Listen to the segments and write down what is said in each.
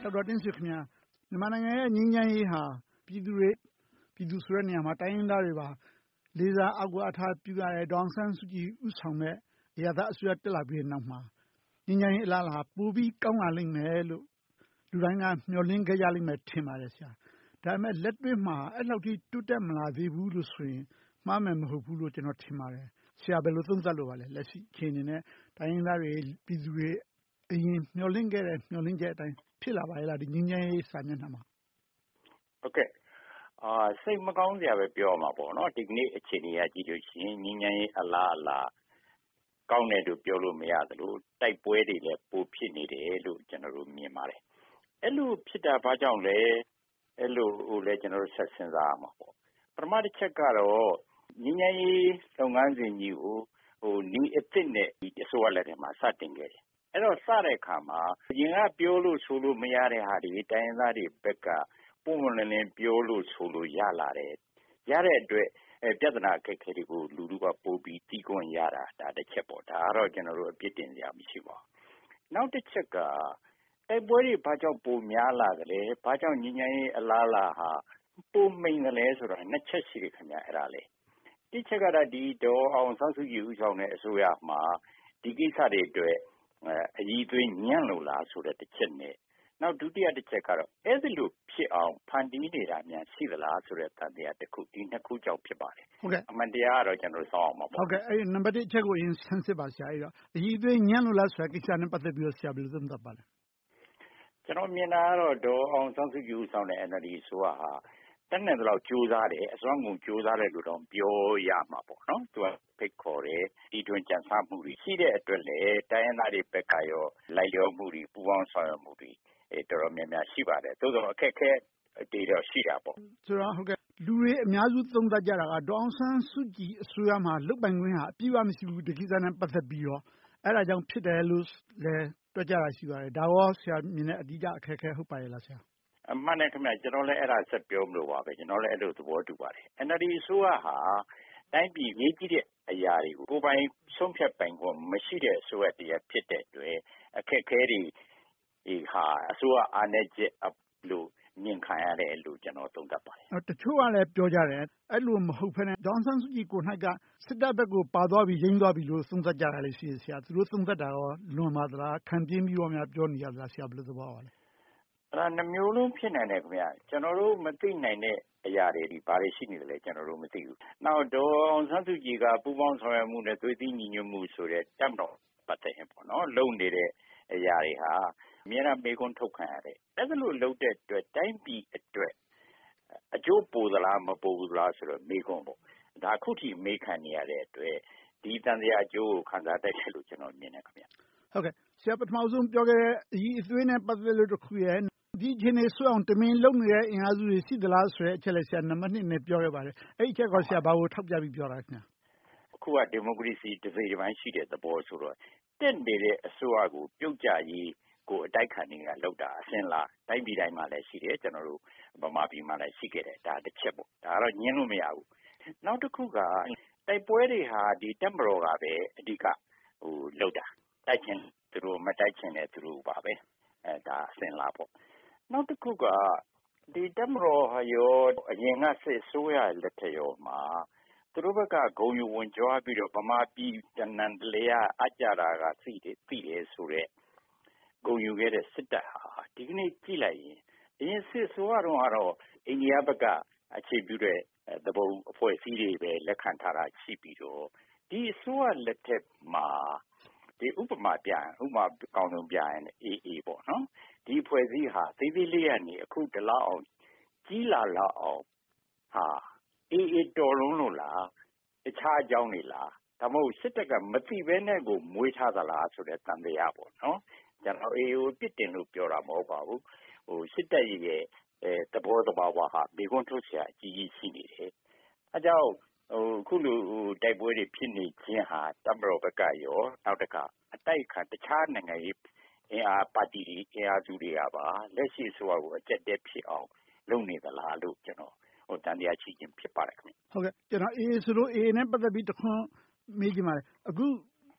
ဒေါက်တာတင့်ဆွေခင်များမြန်မာနိုင်ငံရဲ့ငြိမ်းချမ်းရေးဟာပြည်သူဆိုတဲ့နေရာမှာတိုင်းရင်းသားတွေပါလေးစားအောက်အထားပြုရတဲ့ဒေါ်အောင်ဆန်းစုကြည်ဦးဆောင်တဲ့အရပ်သားအစိုးရတက်လာပြီးတဲ့နောက်မှာငြိမ်းချမ်းရေးအလားအလာပိုပြီးကောင်းလာလိမ့်မယ်လို့လူတိုင်းကမျှော်လင့်ခဲ့ကြလိမ့်မယ်ထင်ပါတယ်ဆရာ။ဒါပေမဲ့လက်တွေ့မှာအဲ့လောက်ထိတိုးတက်မလာသေးဘူးလို့ဆိုရင်မှားမယ်မဟုတ်ဘူးလို့ကျွန်တော်ထင်ပါတယ်။ဆရာဘယ်လိုသုံးသပ်လိုပါလဲလက်ရှိအခြေအနေနဲ့တိုင်းရင်းသားတွေပြည်သူတွေအရင်မျှော်လင့်ခဲ့တဲ့မျှော်လင့်ချက်အတိုင်းဖြစ်လာပါရဲ့လားဒီငြိမ်းချမ်းရေးစာမျက်နှာမှာဟုတ်ကဲ့စိတ်မကောင်းစရာပဲပြောရမှာပေါ့နော်ဒီကနေ့အခြေအနေအကြည့်လို့ရှိရင်ငြိမ်းချမ်းရေးအလားအလာကောင်းတယ်လို့ပြောလို့မရသလိုတိုက်ပွဲတွေလည်းပိုဖြစ်နေတယ်လို့ကျွန်တော်တို့မြင်ပါတယ်အဲ့လိုဖြစ်တာဘာကြောင့်လဲအဲ့လိုလည်းကျွန်တော်တို့ဆက်စဉ်းစားရမှာပေါ့ပထမတစ်ချက်ကတော့ငြိမ်းချမ်းရေးလုပ်ငန်းစဉ်ကြီးကိုနီးအစ်စ်နဲ့ဒီအစိုးရလက်ထက်မှာစတင်ခဲ့တယ်အဲ့တော့စတဲ့အခါမှာအရင်ကပြောလို့ဆိုလို့မရတဲ့ဟာတွေတိုင်းရင်းသားတွေဘက်ကပုံမှန်လည်းပြောလို့ဆိုလို့ရလာတယ်ရတဲ့အတွက်ပြဿနာအခက်အခဲတွေကိုလူလူကပို့ပြီးတီးခွင့်ရတာဒါတစ်ချက်ပေါ့ဒါကတော့ကျွန်တော်တို့အပြစ်တင်စရာမရှိပါဘူးနောက်တစ်ချက်ကတိုက်ပွဲတွေဘာကြောင့်ပိုများလာကြလဲဘာကြောင့်ငြိမ်းချမ်းရေးအလားအလာဟာပိုမိန်တယ်လဲဆိုတာနှစ်ချက်ရှိတယ်ခင်ဗျအဲ့ဒါလေတစ်ချက်ကတော့ဒီဒေါ်အောင်ဆန်းစုကြည်ဦးဆောင်တဲ့အစိုးရမှာဒီကိစ္စတွေအတွက်အကြီးသွေးညံ့လို့လားဆိုတဲ့တစ်ချက်နဲ့နောက်ဒုတိယတစ်ချက်ကတော့အဲ့ဒီလိုဖြစ်အောင်ဖန်တီးနေတာများရှိသလားဆိုတဲ့သံသယတစ်ခုဒီနှစ်ခုကြောင့်ဖြစ်ပါတယ်ဟုတ်ကဲ့အမှန်တရားကတော့ကျွန်တော်ဆောင်းအောင်ပါပေါ့ဟုတ်ကဲ့အဲ့ဒီနံပါတ်1အချက်ကိုအရင်ဆန်းစစ်ပါဆရာအဲ့တော့အကြီးသွေးညံ့လို့လားဆိုတဲ့ကိစ္စနဲ့ပတ်သက်ပြီးတော့ဆရာဘယ်လိုသုံးသပ်ပါလဲကျွန်တော်မြင်တာကတော့ဒေါ်အောင်ဆန်းစုကြည်ဦးဆောင်တဲ့ NLD ဆိုဟာတက်နေတော့ကြိုးစားတယ်အစွမ်းကုန်ကြိုးစားတယ်လို့တော့ပြောရမှာပေါ့နော်သူကဖိတ်ခေါ်တယ်ဒီတွင်ကြံစမှုတွေရှိတဲ့အတွက်လေတိုင်းရင်းသားတွေဘက်ကရောလိုက်လျောမှုတွေပူးပေါင်းဆောင်ရွက်မှုတွေတော်တော်များများရှိပါတယ်သို့သောအခက်အခဲတွေတော့ရှိတာပေါ့ဆိုတော့ဟုတ်ကဲ့လူတွေအများစုသုံးသပ်ကြတာကဒေါ်အောင်ဆန်းစုကြည်အစိုးရမှာလုတ်ပိုင်ခွင့်ဟာအပြည့်အဝမရှိဘူးဒီကိစ္စနဲ့ပတ်သက်ပြီးတော့အဲ့ဒါကြောင့်ဖြစ်တယ်လို့လည်းတွက်ကြတာရှိပါတယ်ဒါရောဆရာမြင်တဲ့အဓိကအခက်အခဲဟုတ်ပါရဲ့လားဆရာအမှန်နဲ့ခင်ဗျကျွန်တော်လည်းအဲ့ဒါဆက်ပြောမလို့ပါပဲကျွန်တော်လည်းအဲ့လိုသဘောတူပါတယ် NLD ဆိုဟာတိုင်းပြည်ရေးကြီးတဲ့အရာတွေကိုကိုယ်ပိုင်ဆုံးဖြတ်ပိုင်ခွင့်မရှိတဲ့အစိုးရတရားဖြစ်တဲ့အတွက်အခက်အခဲတွေဟာအစိုးရအားနည်းချက်လို့မြင်ခံရတယ်လို့ကျွန်တော်သုံးသပ်ပါတယ်တချို့ကလည်းပြောကြတယ်အဲ့လိုမဟုတ်ဘဲနဲ့ဒေါ်အောင်ဆန်းစုကြည်ကိုယ်၌ကစစ်တပ်ဘက်ကိုပါသွားပြီးရင်းသွားပြီလို့သုံးသပ်ကြတာလည်းရှိတယ်ဆရာသူတို့သုံးသပ်တာရောလွန်ပါသလားခံပြင်းပြီးတော့များပြောနေကြသလားဆရာဘယ်လိုသဘောပါလဲအဲ့ဒါနှမျိုးလုံးဖြစ်နိုင်တယ်ခင်ဗျကျွန်တော်တို့မသိနိုင်တဲ့အရာတွေဒီဘာတွေရှိနေတယ်လဲကျွန်တော်တို့မသိဘူးနောက်ဒေါ်အောင်ဆန်းစုကြည်ကပူးပေါင်းဆောင်ရွက်မှုနဲ့သွေးသီးညီညွတ်မှုဆိုတဲ့တပ်တော်ပတ်သက်ရင်ပေါ့နော်လုံနေတဲ့အရာတွေဟာအများအားမေးခွန်းထုတ်ခံရတယ်အဲ့ဒါလို့လုပ်တဲ့အတွက်တိုင်းပြည်အတွက်အကျိုးပိုသလားမပိုဘူးလားဆိုတော့မေးခွန်းပေါ့ဒါအခုထိမေးခံနေရတဲ့အတွက်ဒီတန်တရားအကျိုးကိုခံစားတတ်တယ်လို့ကျွန်တော်မြင်တယ်ခင်ဗျဟုတ်ကဲ့ဆရာပထမဆုံးပြောခဲ့တဲ့အရေးအသွေးနဲ့ပတ်သက်လို့တစ်ခုရဲ့ဒီအခြေအနေဆွအောင်တမင်လုံနေတဲ့အင်အားစုတွေရှိသလားဆိုတဲ့အချက်လည်းဆရာနံပါတ်2နဲ့ပြောခဲ့ပါတယ်အဲ့ဒီအချက်ကဆရာဘာကိုထောက်ပြပြီးပြောတာခင်ဗျအခုကဒီမိုကရေစီတစ်စိတ်တစ်ပိုင်းရှိတဲ့သဘောဆိုတော့တက်နေတဲ့အစိုးရကိုပြုတ်ကြရေးကိုအတိုက်ခံနေတာလောက်တာအစင်လားတိုင်းပြည်တိုင်းမှာလည်းရှိတယ်ကျွန်တော်တို့ဗမာပြည်မှာလည်းရှိခဲ့တယ်ဒါတစ်ချက်ပေါ့ဒါကတော့ညှင်းလို့မရဘူးနောက်တစ်ခုကတိုက်ပွဲတွေဟာဒီတက်မတော်ကပဲအဓိကလောက်တာတိုက်ချင်သူတို့မတိုက်ချင်တဲ့သူတို့ပါပဲဒါအစင်လားပေါ့နောက်တစ်ခုကဒီတက်မတော်ဟာရောအရင်ကစစ်ဆိုးရလက်ထက်ရောမှာသူတို့ဘက်ကဂုံယူဝင်ကြွားပြီးတော့ဗမာပြည်တနန်တလေအကြတာကသိတယ်ဆိုတော့ဂုံယူခဲ့တဲ့စစ်တပ်ဟာဒီကနေ့ကြည့်လိုက်ရင်အရင်စစ်ဆိုးရတော့အိန္ဒိယဘက်ကအခြေပြုတဲ့သဘုံအဖွဲ့အစည်းတွေပဲလက်ခံထားတာရှိပြီးတော့ဒီအစိုးရလက်ထက်မှာဒီဥပမာကောင်းဆုံးပြရင်AAပေါ့နော်ဒီဖွဲ့စည်းဟာသေးသေးလေးကနေအခုတလောက်အောင်ကြီးလာလောက်အောင်ဟာAAတော်လုံးလို့လားတခြားအကြောင်းတွေလားဒါမှမဟုတ်စစ်တပ်ကမသိဘဲနဲ့ကိုမွေးထားသလားဆိုတဲ့တန်တရားပေါ့နော်ကျွန်တော်AAကိုပြစ်တင်လို့ပြောတာမဟုတ်ပါဘူးစစ်တပ်ရဲ့သဘောတဘာဝဟာဒီကွန်းထုတ်เสียအကြီးကြီးရှိနေတယ်အဲကြောင့်ခုလိုတိုက်ပွဲတွေဖြစ်နေခြင်းဟာတပ်မတော်ဘက်ကရောနောက်တစ်ခါအတိုက်ခံတခြားနိုင်ငံရေးအင်အားပါတီတွေအင်အားစုတွေကပါလက်ရှိအစိုးရကိုအကျက်တက်ဖြစ်အောင်လုပ်နေသလားလို့ကျွန်တော်တန်တရားချခြင်းဖြစ်ပါတယ်ခင်ဗျဟုတ်ကဲ့ကျွန်တော် AA ဆိုလို့ AA နဲ့ပတ်သက်ပြီးတခွန်းမေးချင်ပါတယ်အခု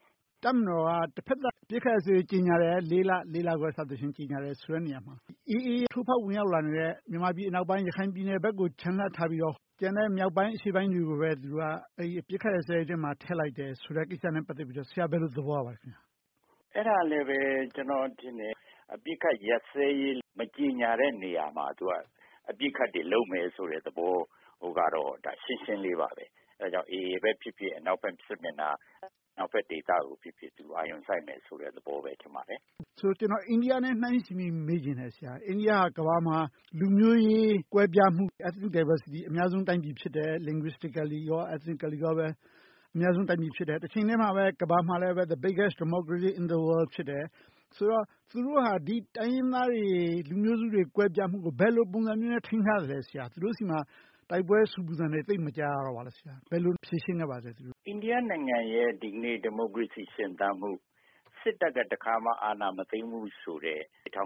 တပ်မတော်ကတစ်ဖက်သက်ပြစ်ခတ်ဆိုကြီးညာတယ်၄လခွဲစသဖြင့်ကြီးညာတယ်ဆိုတဲ့နေရာမှာAAထိုးဖောက်ဝင်ရောက်လာနေတဲ့မြန်မာပြည်အနောက်ပိုင်းရခိုင်ပြည်နယ်ဘက်ကိုခြံလှပ်ထားပြီးတော့ကျန်တဲ့မြောက်ပိုင်းအရှေ့ပိုင်းတွေကိုပဲသူကပြစ်ခတ်ဆဲအတွင်းမှာထည့်လိုက်တယ်ဆိုတဲ့ကိစ္စနဲ့ပတ်သက်ပြီးတော့ဆရာဘယ်လိုသဘောရပါလဲခင်ဗျာအဲ့ဒါလည်းပဲကျွန်တော်ထင်တယ်အပြစ်ခတ်ရက်စဲရေးမကြီးညာတဲ့နေရာမှာသူကအပြစ်ခတ်တွေလုပ်မယ်ဆိုတဲ့သဘောကတော့ဒါရှင်းရှင်းလေးပါပဲအဲဒါကြောင့် AA ပဲဖြစ်ဖြစ်အနောက်ဘက်စစ်မျက်နှာနောက်ဘက်ဒေသကိုဖြစ်ဖြစ်သူအာရုံစိုက်မယ်ဆိုတဲ့သဘောပဲထင်ပါတယ်ဆိုကျွန်တော်အိန္ဒိယနဲ့နှိုင်းယှဉ်ပြီးမေးချင်တယ်ဆရာအိန္ဒိယကကမ္ဘာမှာလူမျိုးရေးကွဲပြားမှု ethnic diversity အများဆုံးတိုင်းပြည်ဖြစ်တယ် linguistically ရော ethnically ရောပဲအများဆုံးတိုင်းပြည်ဖြစ်တယ်တစ်ချိန်တည်းမှာပဲကမ္ဘာမှာလည်းပဲ the biggest democracy in the world ဖြစ်တယ်ဆိုတော့သူတို့ဟာဒီတိုင်းရင်းသားတွေလူမျိုးစုတွေကွဲပြားမှုကိုဘယ်လိုပုံစံမျိုးနဲ့ထိန်းထားတယ်လဲဆရာသူတို့စီမှာတိုက်ပွဲဆူပူသံတွေသိပ်မကြားရတော့ပါလားဆရာဘယ်လိုဖြေရှင်းခဲ့ပါလဲသူတို့အိန္ဒိယနိုင်ငံရဲ့ဒီနေ့ဒီမိုကရေစီရှင်သန်မှုစစ်တပ်ကတခါမှအာဏာမသိမ်းဘူးဆိုတဲ့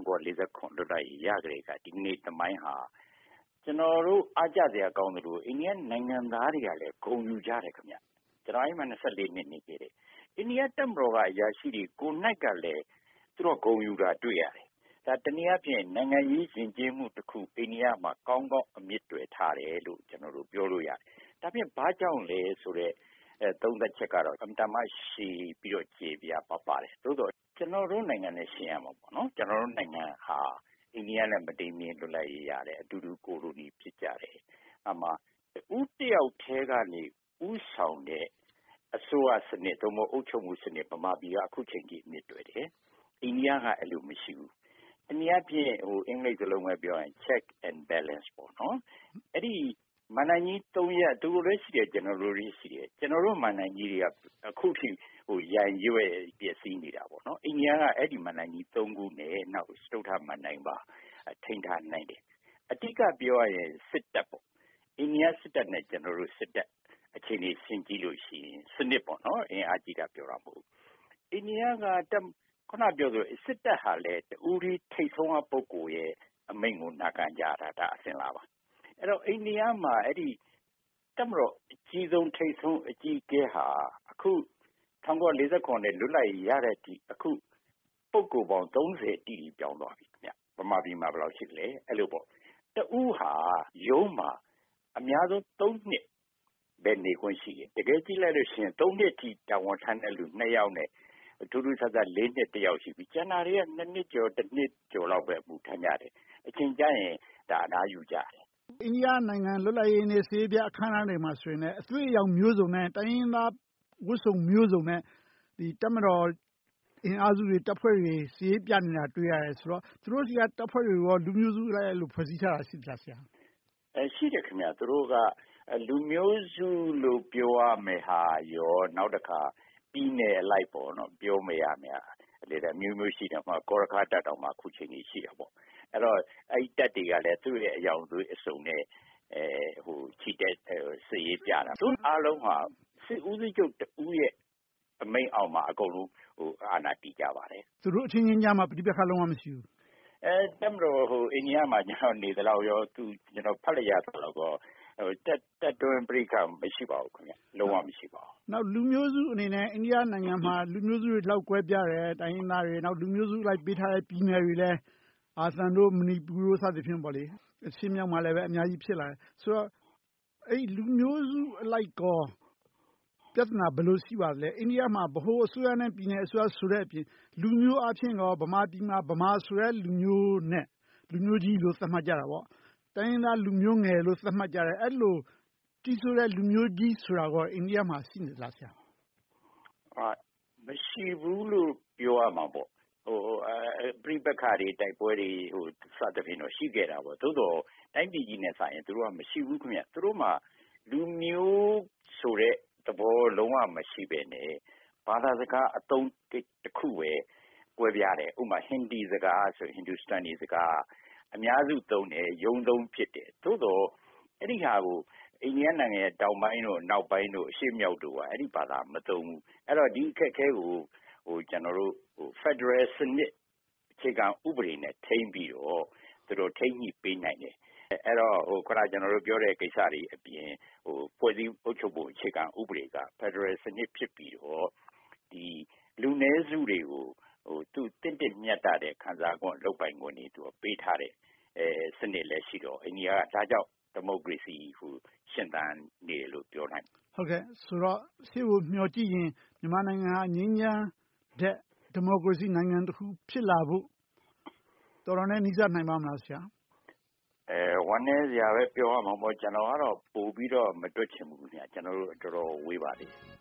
1949လွတ်လပ်ရေးရကြတဲ့ကဒီနေ့သမိုင်းဟာကျွန်တော်တို့အားကြစရာကောင်းတယ်လို့အိန္ဒိယနိုင်ငံသားတွေကလည်းဂုဏ်ယူကြတယ်ခင်ဗျကျွန်တော်အိမ်မှာ24နှစ်နေခဲ့တယ်အိန္ဒိယတပ်မတော်ကအရာရှိတွေကိုနိုင်ကလည်းသူတို့ဂုဏ်ယူတာတွေ့ရတယ်ဒါတနည်းအားဖြင့်နိုင်ငံရေးယဉ်ကျေးမှုတစ်ခုအိန္ဒိယမှာကောင်းကောင်းအမြင့်တွယ်ထားတယ်လို့ကျွန်တော်တို့ပြောလို့ရတယ်ဒါဖြင့်ဘာကြောင့်လဲဆိုတော့သုံးသက်ချက်ကတော့အမှန်တမ်းရှည်ပြီးတော့ခြေပြပါတယ်သို့တော့ကျွန်တော်တို့နိုင်ငံနဲ့ရှင်းရမှာပေါ့နော်ကျွန်တော်တို့နိုင်ငံဟာအိန္ဒိယနဲ့မတိမ်မင်းလွတ်လပ်ရေးရတယ်အတူတူကိုလိုနီဖြစ်ကြတယ်အမှဦးတယောက်ထဲကနေဦးဆောင်တဲ့အစိုးရစနစ်သို့မဟုတ်အုပ်ချုပ်မှုစနစ်ဗမာပြည်ကအခုချိန်ကြီးအမြင့်တွယ်တယ်အိန္ဒိယကအဲ့လိုမရှိဘူးတနည်းအားဖြင့်အင်္ဂလိပ်စလုံးပဲပြောရင် check and balance ပေါ့နော်အဲ့ဒီမန္တန်ကြီး3ရက်သူတို့လည်းရှိတယ်ကျွန်တော်တို့လည်းရှိတယ်ကျွန်တော်တို့မန္တန်ကြီးတွေကအခုထိရန်ရွဲ့ပျက်စီးနေတာပေါ့နော်အိန္ဒိယကအဲ့ဒီမန္တန်ကြီး3ခုနဲ့နောက်စတုထမန္တန်ပါထိန်းထားနိုင်တယ်အတိကပြောရရင်စစ်တပ်ပေါ့အိန္ဒိယစစ်တပ်နဲ့ကျွန်တော်တို့စစ်တပ်အခြေအနေရှင်းကြည့်လို့ရှိရင်စနစ်ပေါ့နော်အင်အားကြီးတာပြောတာမဟုတ်အိန္ဒိယကခုနပြောဆိုစစ်တပ်ဟာလည်းတူရီထိတ်ဆုံးပုဂ္ဂိုလ်ရဲ့အမိန့်ကိုနာခံကြတာဒါအစင်လာပါအဲ့တော့အိန္ဒိယမှာအဲ့ဒီတပ်မတော်အကြီးဆုံးထိတ်ဆုံးအကြီးအကဲဟာအခု1949နဲ့လွတ်လပ်ရေးရတဲ့ဒီအခုပုဂ္ဂိုလ်ပေါင်း30တီပြောင်းသွားပြီခင်ဗျဗမာပြည်မှာဘယ်လောက်ရှိလဲအဲ့လိုပေါ့တူဟာရုံးမှာအများဆုံး3နှစ်ပဲနေခွင့်ရှိတယ်တကယ်ကြည့်လိုက်လို့ရှိရင်3နှစ်ထိတာဝန်ထမ်းတဲ့လူ2ယောက်နဲ့ထူးထူးဆန်းဆန်း4နှစ်1ယောက်ရှိပြီကျန်တာတွေက2နှစ်ကျော်1နှစ်ကျော်လောက်ပဲအမှုထမ်းကြတယ်အချိန်ကျရင်ဒါအနားယူကြတယ်အိန္ဒိယနိုင်ငံလွတ်လပ်ရေးနေ့စေပြအခမ်းအနားတွေမှာဆိုရင်လည်းအသွေးအရောင်မျိုးစုံနဲ့တိုင်းရင်းသားဝတ်စုံမျိုးစုံနဲ့ဒီတပ်မတော်အင်အားစုတွေတပ်ဖွဲ့တွေစီးပြနေတာတွေ့ရတယ်ဆိုတော့သူတို့စီကတပ်ဖွဲ့တွေရောလူမျိုးစုလိုက်လို့ဖွဲ့စည်းထားတာရှိသလားဆရာရှိတယ်ခင်ဗျသူတို့ကလူမျိုးစုလို့ပြောရမယ်ဟာရောနောက်တစ်ခါပြည်နယ်အလိုက်ပေါ့နော်ပြောမရမယ်လေတဲ့မျိုးမျိုးရှိတယ်မှာကောရခတက်တောင်မှခုချိန်ကြီးရှိတယ်ပေါ့အဲ့တော့အဲ့တက်တွေကလည်းသူ့ရဲ့အယောင်သွေးအစုံနဲ့ချီတက်စီရေးပြတာသူအားလုံးဟာစစ်ဦးစီးချုပ်တူရဲ့အမိန့်အောက်မှာအကုန်လုံးအာဏာတည်ကြပါတယ်သူတို့အချင်းချင်းကြားမှာပြိပခါလုံးဝမရှိဘူးတက်မတော်အိန္ဒိယမှာကျွန်တော်နေသလောက်ရောသူကျွန်တော်ဖတ်လိုက်ရသလောက်တော့တက်တွင်ပြိခါမရှိပါဘူးခင်ဗျလုံးဝမရှိပါဘူးနောက်လူမျိုးစုအနေနဲ့အိန္ဒိယနိုင်ငံမှာလူမျိုးစုတွေလောက်ကွဲပြားတယ်တိုင်းရင်းသားတွေနောက်လူမျိုးစုလိုက်ပေးထားတဲ့ပြည်နယ်တွေလည်းအာသံတို့မဏိပူတို့စသဖြင့်ပေါ့လေအရှင်းမြောက်မှာလည်းပဲအများကြီးဖြစ်လာတယ်ဆိုတော့အဲ့လူမျိုးစုအလိုက်ကောပြဿနာဘယ်လိုရှိပါသလဲအိန္ဒိယမှာဗဟိုအစိုးရနဲ့ပြည်နယ်အစိုးရဆိုတဲ့အပြင်လူမျိုးအချင်းရောဗမာပြည်မှာဗမာဆိုတဲ့လူမျိုးနဲ့လူမျိုးကြီးလို့သတ်မှတ်ကြတာပေါ့တိုင်းရင်းသားလူမျိုးငယ်လို့သတ်မှတ်ကြတယ်အဲ့လိုကြီးစိုးတဲ့လူမျိုးကြီးဆိုတာကအိန္ဒိယမှာရှိနေလားဆရာမရှိဘူးလို့ပြောရမှာပေါ့ပြိပခါတွေတိုက်ပွဲတွေစသဖြင့်တော့ရှိခဲ့တာပေါ့သို့တော့တိုင်းပြည်ကြီးနဲ့ဆိုင်ရင်သူတို့ကမရှိဘူးခင်ဗျသူတို့မှာလူမျိုးဆိုတဲ့သဘောလုံးဝမရှိပဲနဲ့ဘာသာစကားအသုံးတစ်ခုပဲကွဲပြားတယ်ဥပမာဟင်ဒီစကားဆိုဟင်ဒူစတန်နီစကားအများစုသုံးတယ်ယုံသုံးဖြစ်တယ်သို့တော့အဲ့ဒီဟာကိုအိန္ဒိယနိုင်ငံရဲ့တောင်ပိုင်းတို့နောက်ပိုင်းတို့အရှေ့မြောက်တို့ကအဲ့ဒီဘာသာမသုံးဘူးအဲ့တော့ဒီအခက်အခဲကိုကျွန်တော်တို့Federal စနစ်အခြေခံဥပဒေနဲ့ထိန်းပြီးတော့သူတို့ထိန်းညှိပေးနိုင်တယ်အဲ့တော့ခုနကျွန်တော်တို့ပြောတဲ့ကိစ္စတွေအပြင်ဖွဲ့စည်းအုပ်ချုပ်ဖို့အခြေခံဥပဒေက Federal စနစ်ဖြစ်ပြီးတော့ဒီလူနည်းစုတွေကိုသူတင့်တင့်မြတ်တာတဲ့ခံစား권လုပ်ပိုင်권တွေသူပေးထားတဲ့စနစ်လည်းရှိတော့အိန္ဒိယကဒါကြောင့်ဒီမိုကရေစီရှင်သန်နေတယ်လို့ပြောနိုင်တယ်ဟုတ်ကဲ့ဆိုတော့ရှေ့ကိုမျှော်ကြည့်ရင်မြန်မာနိုင်ငံဟာငြိမ်းချမ်းတဲ့ဒီမိုကရေစီနိုင်ငံတစ်ခုဖြစ်လာဖို့တော်တော်နဲ့နှိစပ်နိုင်ပါမလားဆရာဝမ်းနည်းစရာပဲပြောရမှာပေါ့ကျွန်တော်ကတော့ပို့ပြီးတော့မတွက်ချင်ဘူးခင်ဗျာကျွန်တော်တို့တော်တော်ဝေးပါသေးတယ်